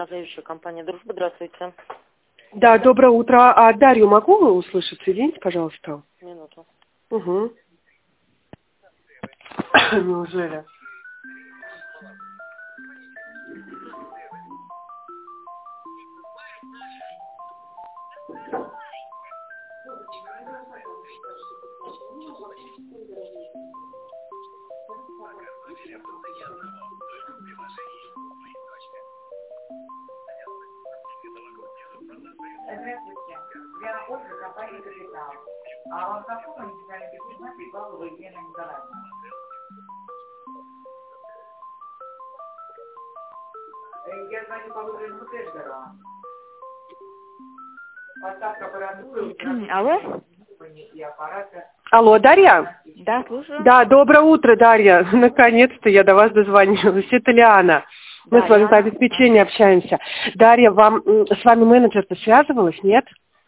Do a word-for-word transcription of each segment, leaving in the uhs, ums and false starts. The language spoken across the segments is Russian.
Следующая компания «Дружба». Здравствуйте. Да, доброе утро. А Дарью могу услышать? Соедините, пожалуйста. Минуту. Угу. Неужели? Здравствуйте. Я Ольга, компания «Капитал». А вам знакома муниципальная предприниматель Павлова Елена Николаевна? Я звоню по вызову Теждера. Поставка аппаратуры, Алло? и аппарата. Алло, Дарья? Да, слушаю. Да, доброе утро, Дарья. Наконец-то я до вас дозвонилась. Это Лиана. Мы Да, с вами Лиана. по обеспечению общаемся. Дарья, вам м, с вами менеджер-то связывалась, нет?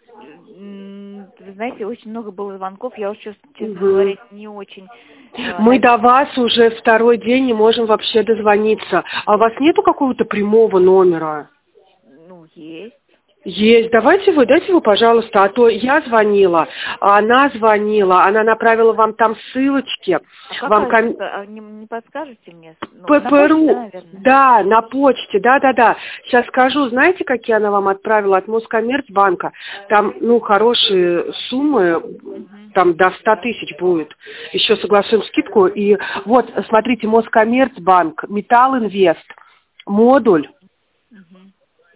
М, Вы знаете, очень много было звонков, я уже, честно Мгм. говоря, не очень... э, Мы над- до вас уже второй день не можем вообще дозвониться. А у вас нету какого-то прямого номера? Ну, есть. Есть. Давайте вы, дайте вы, пожалуйста, а то я звонила, а она звонила, она направила вам там ссылочки. А как Вам ком... кажется, а не, не подскажете мне? Ну, на почте, да, ППРУ, наверное? да, на почте, да-да-да. Сейчас скажу, знаете, какие она вам отправила от Москоммерцбанка? Там, ну, хорошие суммы, там до ста тысяч будет. Еще согласуем скидку. И вот, смотрите, Москоммерцбанк, Металлинвест, модуль. Мгм.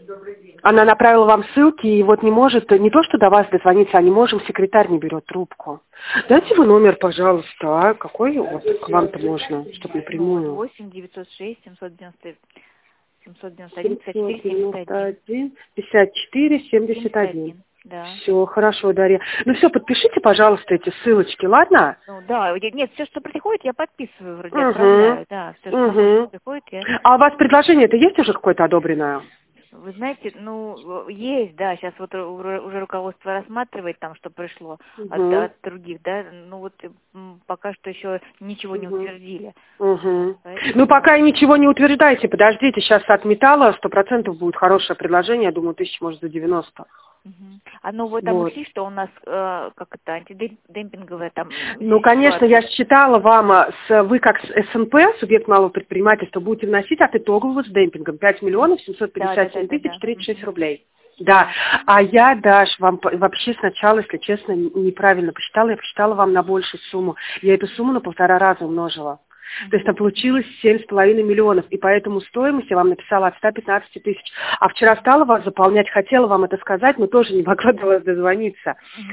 Она направила вам ссылки, и вот не может, не то что до вас дозвониться, а не можем, секретарь не берет трубку. Дайте вы номер, пожалуйста, а какой вот к вам-то можно, чтобы Ну, напрямую? восемь девятьсот шесть семьсот девяносто семьсот девяносто один пятьдесят четыре семьдесят один. пятьдесят четыре семьдесят один. Да. Все, хорошо, Дарья. Ну все, подпишите, пожалуйста, эти ссылочки, ладно? Ну да, я- нет, все, что приходит, я подписываю, вроде Угу. отправляю, да, все, что Угу. приходит, я... А у вас предложение-то есть уже какое-то одобренное? Вы знаете, ну, есть, да, сейчас вот уже, уже руководство рассматривает там, что пришло Угу. от, от других, да, ну вот м, пока что еще ничего не Угу. утвердили. Угу. Поэтому... Ну, пока и ничего не утверждайте, подождите, сейчас от металла сто процентов будет хорошее предложение, я думаю, тысяч, может, за девяносто. Мгм. А ну вы там Вот. учли, что у нас, э, как это, антидемпинговая там... Ну, конечно, я считала вам, а, с, вы как с СНП, субъект малого предпринимательства, будете вносить от итогового с демпингом пять миллионов семьсот пятьдесят семь тысяч тридцать шесть рублей. Да, а я, Даш, вам по- вообще сначала, если честно, н- неправильно посчитала, я посчитала вам на большую сумму. Я эту сумму на полтора раза умножила. То есть там получилось семь с половиной миллионов, и поэтому стоимость я вам написала от ста пятнадцати тысяч. А вчера стала вас заполнять, хотела вам это сказать, но тоже не могла до вас дозвониться.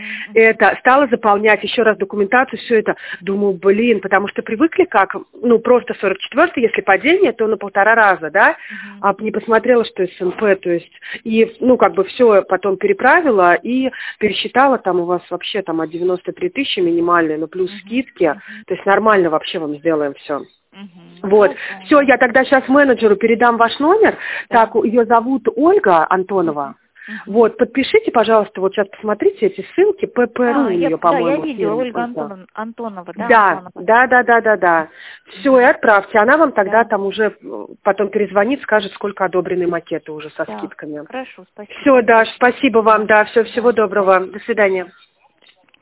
Это стала заполнять еще раз документацию, все это. Думаю, блин, потому что привыкли как, ну, просто сорок четвёртый, если падение, то на полтора раза, да? А не посмотрела, что СНП, то есть, и, ну, как бы все потом переправила и пересчитала, там у вас вообще там от девяноста трёх тысяч минимальные, но плюс скидки, то есть нормально вообще вам сделаем все. Угу. Вот. Все, я тогда сейчас менеджеру передам ваш номер. Да. Так, ее зовут Ольга Антонова. Угу. Вот, подпишите, пожалуйста, вот сейчас посмотрите эти ссылки, ППРУ а, у нее, я, по-моему. Да, я видела, фирма, Ольга да. Антонова, Антонова, да? Да, Антонова. да, да, да, да, да. Все, и отправьте. Она вам тогда Да. там уже потом перезвонит, скажет, сколько одобрены макеты уже со Да. скидками. Хорошо, спасибо. Все, Даш, спасибо вам, да, все, всего доброго. До свидания.